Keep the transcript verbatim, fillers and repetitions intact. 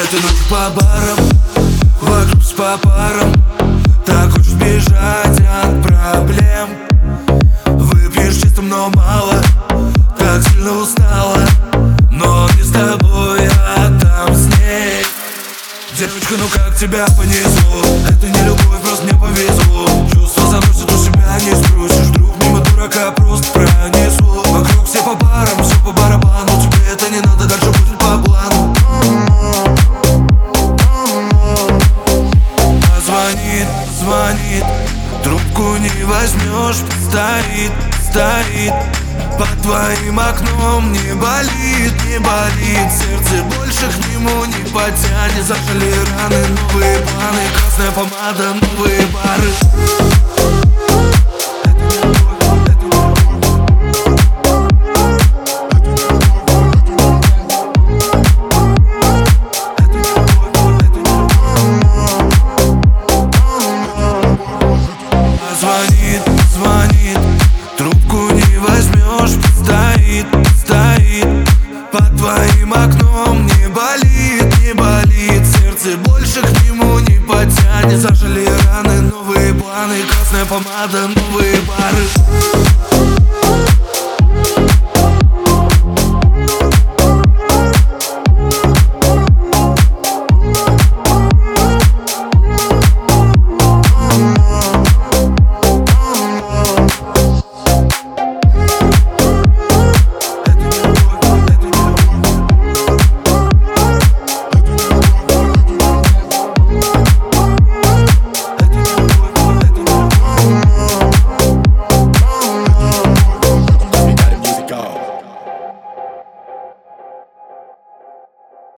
Этой ночью по барам, вокруг по парам. Так хочешь бежать от проблем. Выпьешь чисто, но мало. Так сильно устала, но не с тобой, а там с ней. Девочка, ну как тебя понесло? Это не любовь, просто мне повезло. Чувства заносят, у себя не спросишь. Вдруг мимо дурака просто пронесло. Вокруг все по барам, все по барабану. Тебе это не надо, дальше будет по плану. Звонит, звонит, трубку не возьмешь. Стоит, стоит под твоим окном. Не болит, не болит, сердце больше к нему не потянет. Зажили раны, новые планы, красная помада, новые бары.